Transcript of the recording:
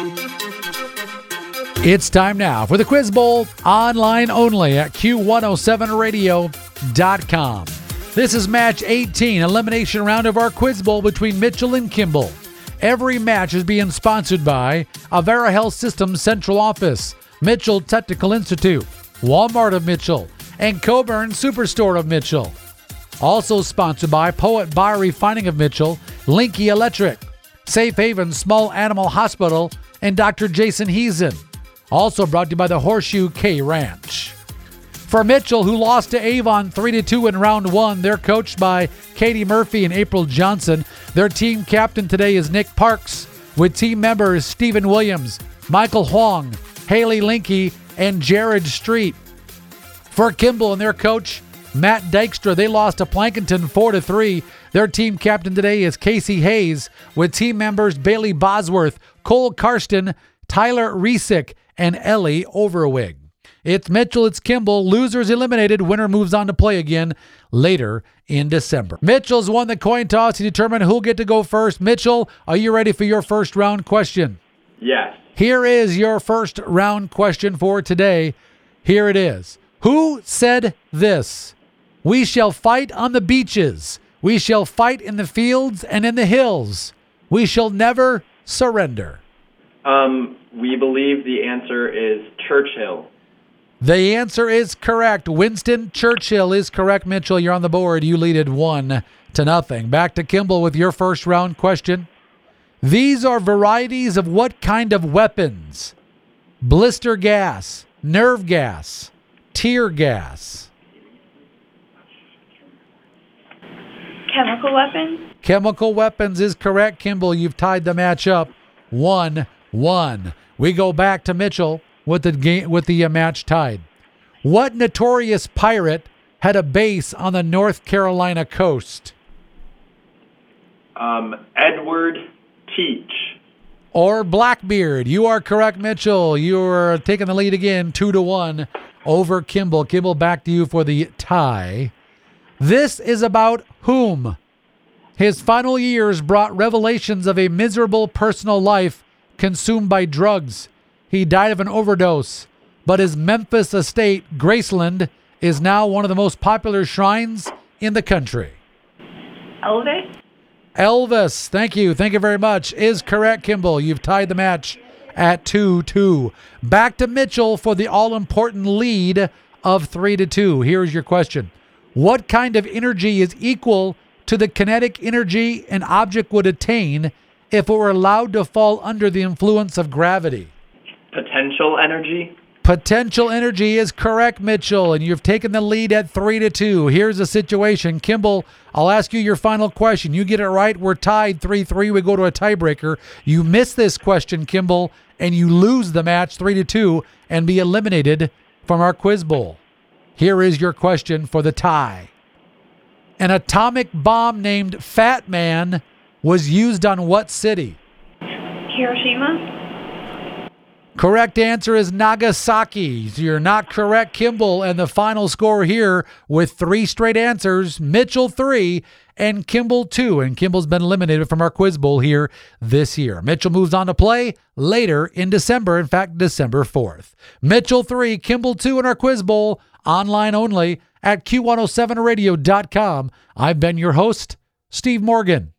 It's time now for the Quiz Bowl, online only at Q107radio.com. This is match 18, elimination round of our Quiz Bowl between Mitchell and Kimball. Every match is being sponsored by Avera Health Systems Central Office, Mitchell Technical Institute, Walmart of Mitchell, and Coburn Superstore of Mitchell. Also sponsored by Poet Bar Refining of Mitchell, Linky Electric, Safe Haven Small Animal Hospital, and Dr. Jason Heason. Also brought to you by the Horseshoe K Ranch. For Mitchell, who lost to Avon 3-2 in round one, they're coached by Katie Murphy and April Johnson. Their team captain today is Nick Parks, with team members Stephen Williams, Michael Huang, Haley Linky, and Jared Street. For Kimball and their coach, Matt Dykstra, they lost to Plankinton 4-3. Their team captain today is Casey Hayes, with team members Bailey Bosworth, Cole Karsten, Tyler Riesick, and Ellie Overwig. It's Mitchell, it's Kimball. Losers eliminated. Winner moves on to play again later in December. Mitchell's won the coin toss to determine who'll get to go first. Mitchell, are you ready for your first round question? Yes. Here is your first round question for today. Here it is. Who said this? We shall fight on the beaches. We shall fight in the fields and in the hills. We shall never surrender. We believe the answer is Churchill. The answer is correct. Winston Churchill is correct. Mitchell, you're on the board. You lead it 1-0. Back to Kimball with your first round question. These are varieties of what kind of weapons? Blister gas, nerve gas, tear gas. Chemical weapons? Chemical weapons is correct. Kimball, you've tied the match up 1-1. We go back to Mitchell with the match tied. What notorious pirate had a base on the North Carolina coast? Edward Teach. Or Blackbeard. You are correct, Mitchell. You're taking the lead again, 2-1 over Kimball. Kimball, back to you for the tie. This is about whom? His final years brought revelations of a miserable personal life consumed by drugs. He died of an overdose, but his Memphis estate, Graceland, is now one of the most popular shrines in the country. Elvis? Elvis, thank you very much, is correct, Kimball. You've tied the match at 2-2. Back to Mitchell for the all-important lead of 3-2. Here's your question. What kind of energy is equal to the kinetic energy an object would attain if it were allowed to fall under the influence of gravity? Potential energy. Potential energy is correct, Mitchell, and you've taken the lead at 3-2. Here's the situation. Kimball, I'll ask you your final question. You get it right, we're tied 3-3. We go to a tiebreaker. You miss this question, Kimball, and you lose the match 3-2 and be eliminated from our Quiz Bowl. Here is your question for the tie. An atomic bomb named Fat Man was used on what city? Hiroshima? Correct answer is Nagasaki. You're not correct, Kimball. And the final score here with 3 straight answers, Mitchell 3 and Kimball 2. And Kimball's been eliminated from our Quiz Bowl here this year. Mitchell moves on to play later in December, in fact, December 4th. Mitchell 3, Kimball 2 in our Quiz Bowl, online only at Q107radio.com. I've been your host, Steve Morgan.